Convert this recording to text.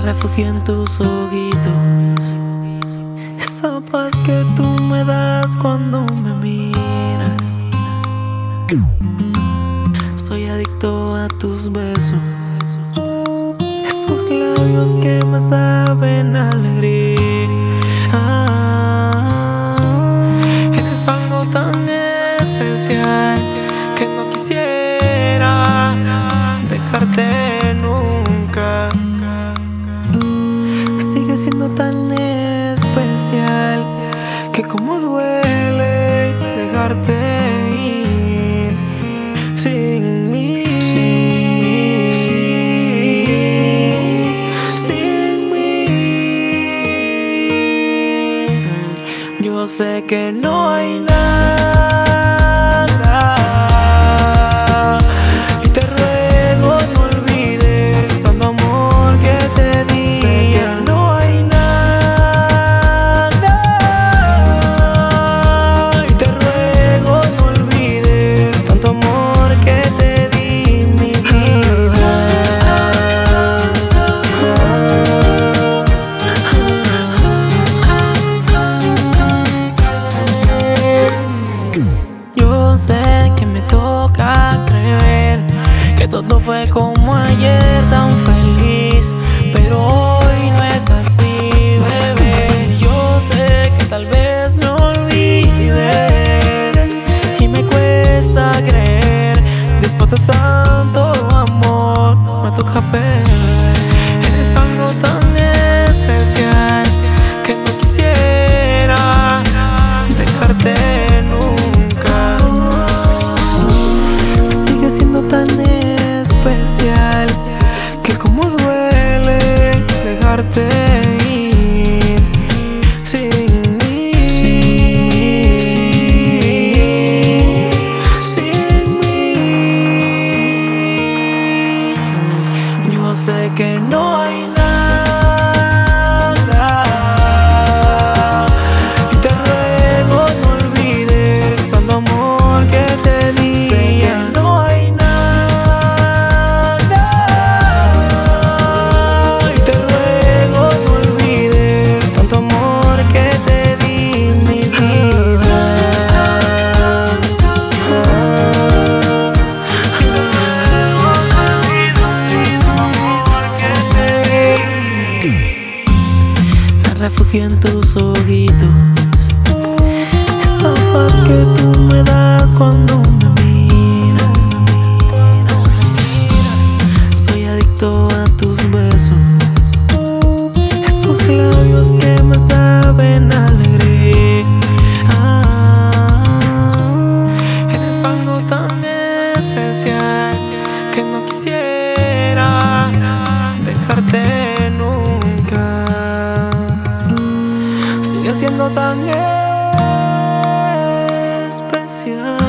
refugio en tus ojitos, esa paz que tú me das cuando me miras. Soy adicto a tus besos, esos labios que me saben a alegría. Eres algo tan especial que no quisiera dejarte nunca. Sigue siendo tan especial que como duele dejarte ir sin mí, sin mí. Yo sé que no hay nada y te ruego no olvides tanto amor que te di. Sé que no hay nada y te ruego no olvides tanto amor que te di, mi vida. Yo sé que me toca creer que todo fue como ayer, tan feliz, pero hoy no es así, bebé. Yo sé que tal vez me olvides y me cuesta creer, después de tanto amor, me toca perder. Eres algo tan especial que no quisiera dejarte nunca. Sigue siendo tan especial que como duele dejarte ir sin mí, sin mí. Yo sé que no hay nada y te ruego no olvides tanto amor que te di. Sé que no hay nada y te ruego no olvides tanto amor que te di, mi vida. Me refugio en tus ojitos, esa paz que tú me das cuando me miras. Soy adicto a tus besos, esos labios que me saben a alegría. Eres algo tan especial que no quisiera dejarte nunca. Sigue siendo tan especial.